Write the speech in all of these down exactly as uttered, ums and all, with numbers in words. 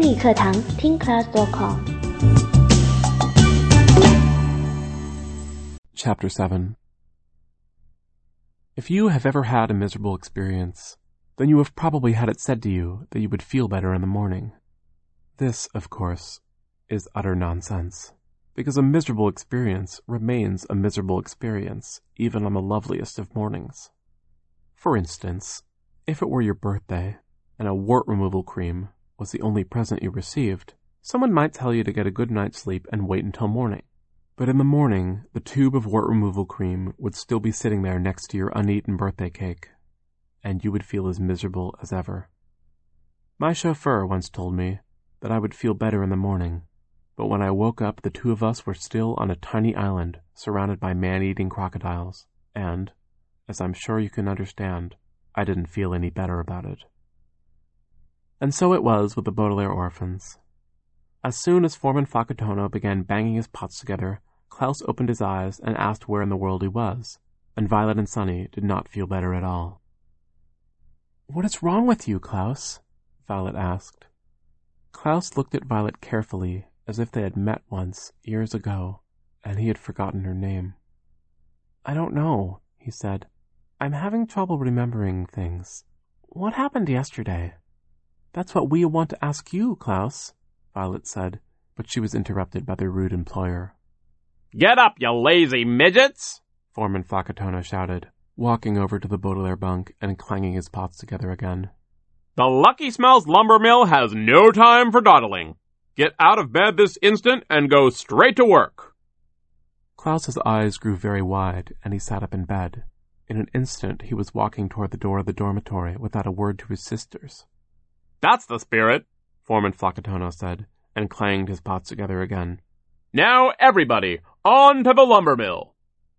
英语课堂听 class dot com。 Chapter seven. If you have ever had a miserable experience, then you have probably had it said to you that you would feel better in the morning. This, of course, is utter nonsense, because a miserable experience remains a miserable experience even on the loveliest of mornings. For instance, if it were your birthday and a wart removal cream was the only present you received, someone might tell you to get a good night's sleep and wait until morning. But in the morning, the tube of wart removal cream would still be sitting there next to your uneaten birthday cake, and you would feel as miserable as ever. My chauffeur once told me that I would feel better in the morning, but when I woke up, the two of us were still on a tiny island surrounded by man-eating crocodiles, and, as I'm sure you can understand, I didn't feel any better about it. And so it was with the Baudelaire orphans. As soon as Foreman Fakatono began banging his pots together, Klaus opened his eyes and asked where in the world he was, and Violet and Sunny did not feel better at all. "What is wrong with you, Klaus?" Violet asked. Klaus looked at Violet carefully, as if they had met once, years ago, and he had forgotten her name. "I don't know," he said. "I'm having trouble remembering things. What happened yesterday?" "That's what we want to ask you, Klaus," Violet said, but she was interrupted by their rude employer. "Get up, you lazy midgets!" Foreman Fakatono shouted, walking over to the Baudelaire bunk and clanging his pots together again. "The Lucky Smells lumber mill has no time for dawdling. Get out of bed this instant and go straight to work." Klaus's eyes grew very wide, and he sat up in bed. In an instant he was walking toward the door of the dormitory without a word to his sisters. "That's the spirit," Foreman Fakatono said, and clanged his pots together again. "Now everybody, on to the lumber mill."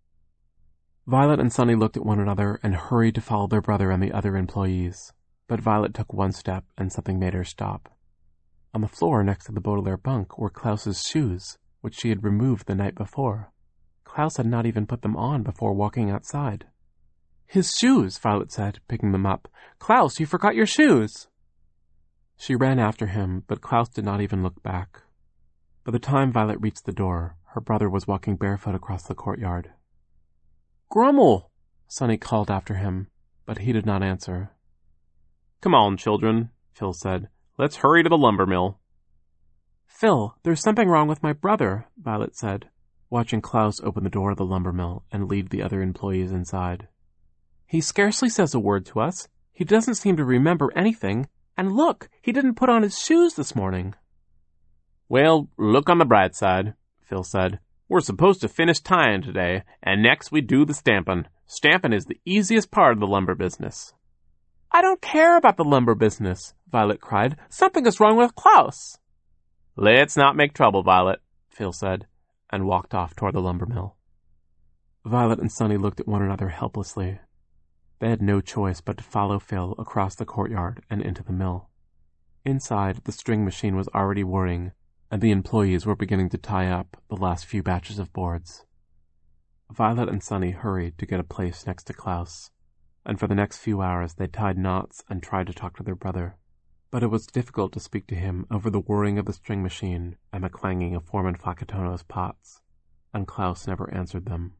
Violet and Sunny looked at one another and hurried to follow their brother and the other employees, but Violet took one step and something made her stop. On the floor next to the Baudelaire bunk were Klaus's shoes, which she had removed the night before. Klaus had not even put them on before walking outside. "His shoes," Violet said, picking them up. "Klaus, you forgot your shoes!" She ran after him, but Klaus did not even look back. By the time Violet reached the door, her brother was walking barefoot across the courtyard. "Grummel!" Sunny called after him, but he did not answer. "Come on, children," Phil said. "Let's hurry to the lumber mill." "Phil, there's something wrong with my brother," Violet said, watching Klaus open the door of the lumber mill and lead the other employees inside. "He scarcely says a word to us. He doesn't seem to remember anything. And look, he didn't put on his shoes this morning." "Well, look on the bright side," Phil said. "We're supposed to finish tying today, and next we do the stampin'. Stampin' is the easiest part of the lumber business." "I don't care about the lumber business," Violet cried. "Something is wrong with Klaus." "Let's not make trouble, Violet," Phil said, and walked off toward the lumber mill. Violet and Sunny looked at one another helplessly. They had no choice but to follow Phil across the courtyard and into the mill. Inside, the string machine was already whirring, and the employees were beginning to tie up the last few batches of boards. Violet and Sunny hurried to get a place next to Klaus, and for the next few hours they tied knots and tried to talk to their brother. But it was difficult to speak to him over the whirring of the string machine and the clanging of Foreman Fakatono's pots, and Klaus never answered them.